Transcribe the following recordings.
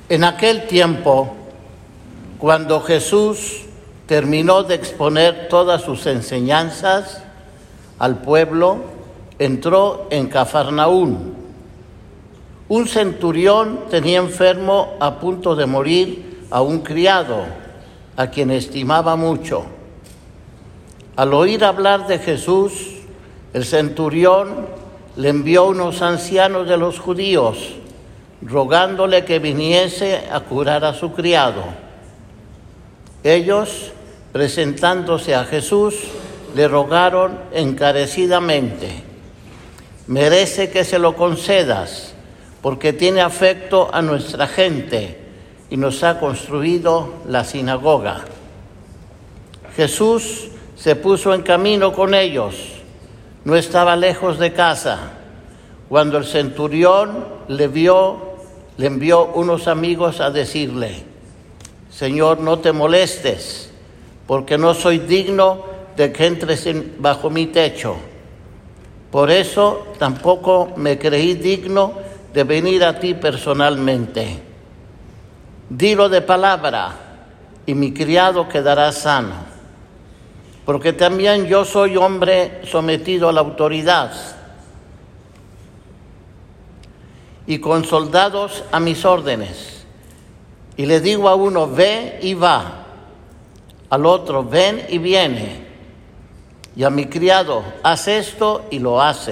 En aquel tiempo, cuando Jesús terminó de exponer todas sus enseñanzas al pueblo, entró en Cafarnaún. Un centurión tenía enfermo a punto de morir a un criado, a quien estimaba mucho. Al oír hablar de Jesús, el centurión le envió unos ancianos de los judíos, rogándole que viniese a curar a su criado. Ellos, presentándose a Jesús, le rogaron encarecidamente: merece que se lo concedas, porque tiene afecto a nuestra gente y nos ha construido la sinagoga. Jesús se puso en camino con ellos. No estaba lejos de casa. Cuando el centurión le envió unos amigos a decirle: Señor, no te molestes, porque no soy digno de que entres bajo mi techo. Por eso tampoco me creí digno de venir a ti personalmente. Dilo de palabra, y mi criado quedará sano. Porque también yo soy hombre sometido a la autoridad, y con soldados a mis órdenes. Y le digo a uno: ve y va; al otro: ven y viene; y a mi criado: haz esto, y lo hace.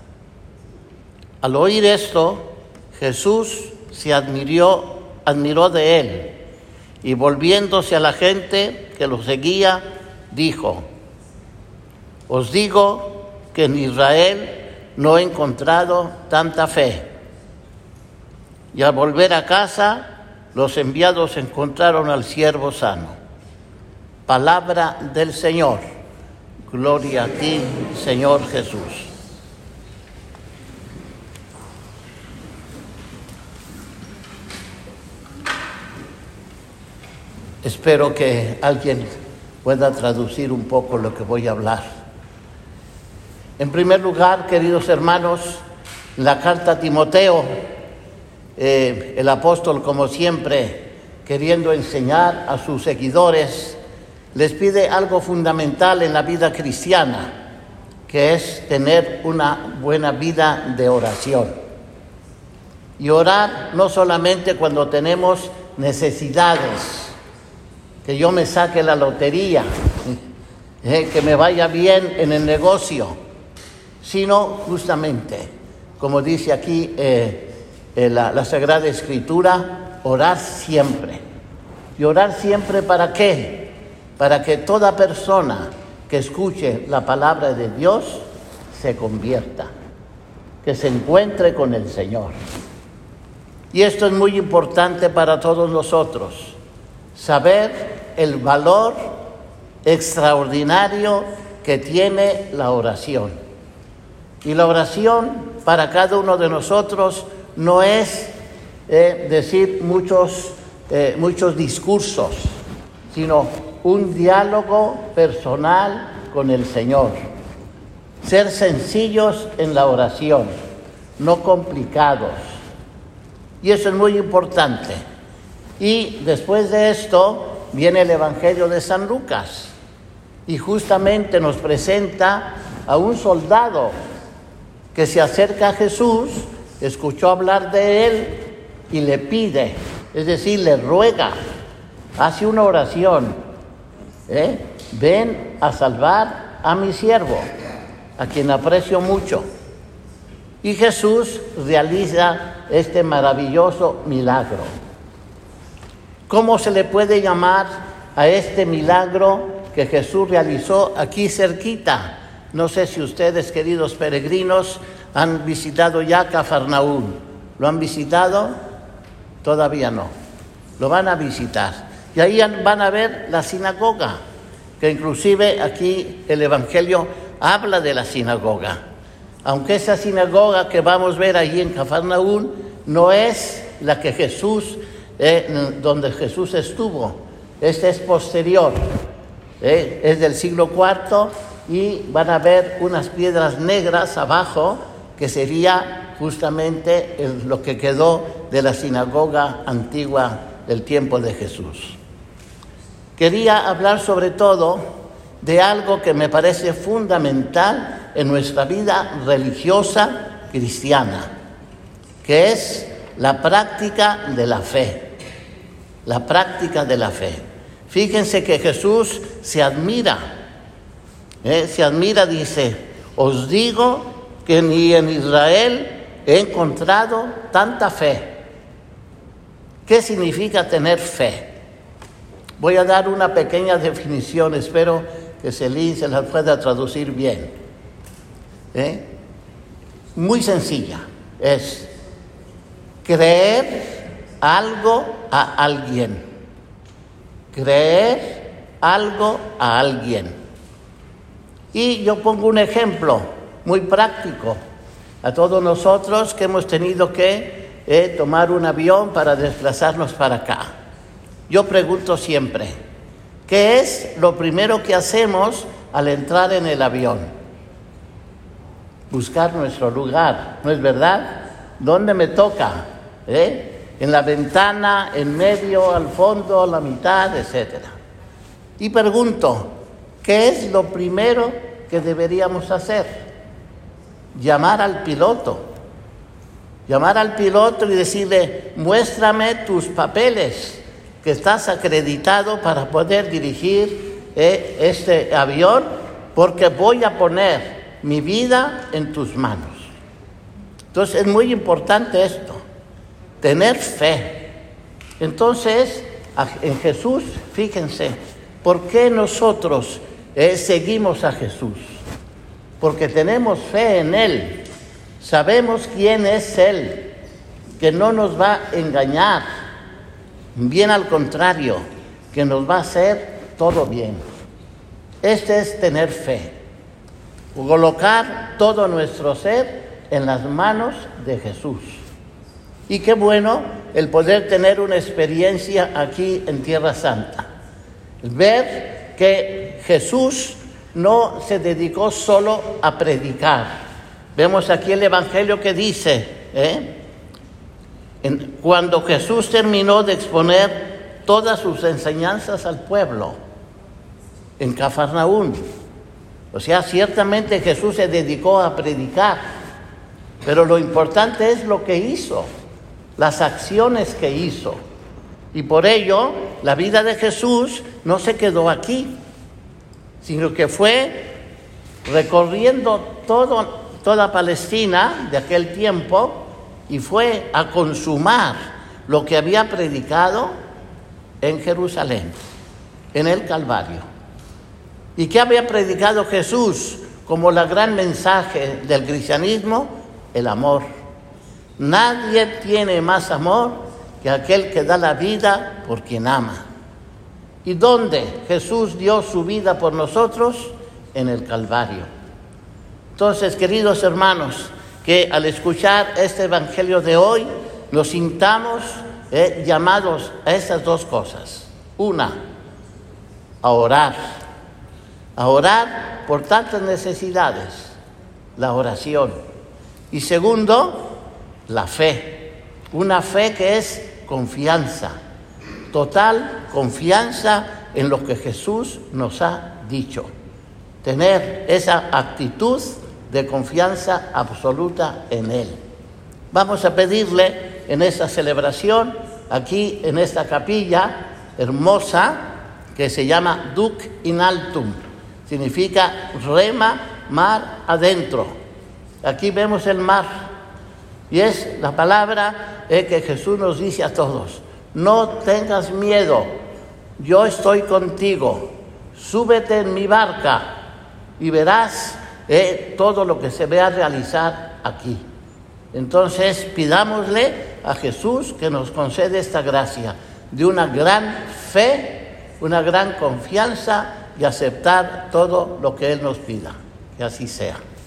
Al oír esto, Jesús se admiró de él, y volviéndose a la gente que lo seguía, dijo: os digo que en Israel no he encontrado tanta fe. Y al volver a casa, los enviados encontraron al siervo sano. Palabra del Señor. Gloria a ti, Señor Jesús. Espero que alguien pueda traducir un poco lo que voy a hablar. En primer lugar, queridos hermanos, la carta a Timoteo, el apóstol, como siempre, queriendo enseñar a sus seguidores, les pide algo fundamental en la vida cristiana, que es tener una buena vida de oración. Y orar no solamente cuando tenemos necesidades, que yo me saque la lotería, que me vaya bien en el negocio, sino justamente, como dice aquí la Sagrada Escritura, orar siempre. ¿Y orar siempre para qué? Para que toda persona que escuche la palabra de Dios se convierta, que se encuentre con el Señor. Y esto es muy importante para todos nosotros, saber el valor extraordinario que tiene la oración. Y la oración para cada uno de nosotros no es decir muchos discursos, sino un diálogo personal con el Señor. Ser sencillos en la oración, no complicados. Y eso es muy importante. Y después de esto viene el Evangelio de San Lucas. Y justamente nos presenta a un soldado que se acerca a Jesús, escuchó hablar de él y le pide, es decir, le ruega, hace una oración: ven a salvar a mi siervo, a quien aprecio mucho. Y Jesús realiza este maravilloso milagro. ¿Cómo se le puede llamar a este milagro que Jesús realizó aquí cerquita? No sé si ustedes, queridos peregrinos, han visitado ya Cafarnaún. ¿Lo han visitado? Todavía no. Lo van a visitar. Y ahí van a ver la sinagoga, que inclusive aquí el Evangelio habla de la sinagoga. Aunque esa sinagoga que vamos a ver allí en Cafarnaún no es la que donde Jesús estuvo. Esta es posterior. Es del siglo IV y van a ver unas piedras negras abajo que sería justamente lo que quedó de la sinagoga antigua del tiempo de Jesús. Quería hablar sobre todo de algo que me parece fundamental en nuestra vida religiosa cristiana, que es la práctica de la fe. La práctica de la fe. Fíjense que Jesús se admira, dice, os digo que ni en Israel he encontrado tanta fe. ¿Qué significa tener fe? Voy a dar una pequeña definición, espero que Celín se la pueda traducir bien. Muy sencilla, es creer algo a alguien. Creer algo a alguien. Y yo pongo un ejemplo muy práctico a todos nosotros que hemos tenido que tomar un avión para desplazarnos para acá. Yo pregunto siempre, ¿qué es lo primero que hacemos al entrar en el avión? Buscar nuestro lugar, ¿no es verdad? ¿Dónde me toca? En la ventana, en medio, al fondo, a la mitad, etc. Y pregunto, ¿qué es lo primero que deberíamos hacer? Llamar al piloto. Llamar al piloto y decirle, muéstrame tus papeles, que estás acreditado para poder dirigir este avión, porque voy a poner mi vida en tus manos. Entonces es muy importante esto, tener fe. Entonces, en Jesús, fíjense, ¿por qué nosotros seguimos a Jesús? Porque tenemos fe en Él, sabemos quién es Él, que no nos va a engañar. Bien al contrario, que nos va a hacer todo bien. Este es tener fe. Colocar todo nuestro ser en las manos de Jesús. Y qué bueno el poder tener una experiencia aquí en Tierra Santa. Ver que Jesús no se dedicó solo a predicar. Vemos aquí el Evangelio que dice, cuando Jesús terminó de exponer todas sus enseñanzas al pueblo en Cafarnaún. O sea, ciertamente Jesús se dedicó a predicar, pero lo importante es lo que hizo, las acciones que hizo. Y por ello, la vida de Jesús no se quedó aquí, sino que fue recorriendo toda Palestina de aquel tiempo, y fue a consumar lo que había predicado en Jerusalén, en el Calvario. ¿Y qué había predicado Jesús como la gran mensaje del cristianismo? El amor. Nadie tiene más amor que aquel que da la vida por quien ama. ¿Y dónde Jesús dio su vida por nosotros? En el Calvario. Entonces, queridos hermanos, que al escuchar este evangelio de hoy nos sintamos llamados a estas dos cosas. Una, a orar por tantas necesidades, la oración. Y segundo, la fe, una fe que es confianza, total confianza en lo que Jesús nos ha dicho. Tener esa actitud de confianza absoluta en Él. Vamos a pedirle en esta celebración, aquí en esta capilla hermosa, que se llama Duc in altum, significa rema, mar adentro. Aquí vemos el mar, y es la palabra que Jesús nos dice a todos: no tengas miedo, yo estoy contigo, súbete en mi barca y verás todo lo que se ve a realizar aquí. Entonces pidámosle a Jesús que nos concede esta gracia de una gran fe, una gran confianza y aceptar todo lo que Él nos pida. Que así sea.